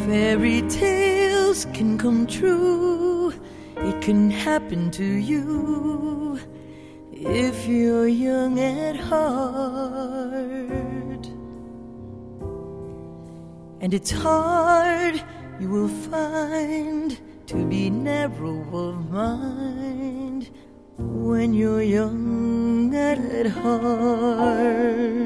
Fairy tales can come true. It can happen to you if you're young at heart. And it's hard, you will find, to be narrow of mind when you're young at heart.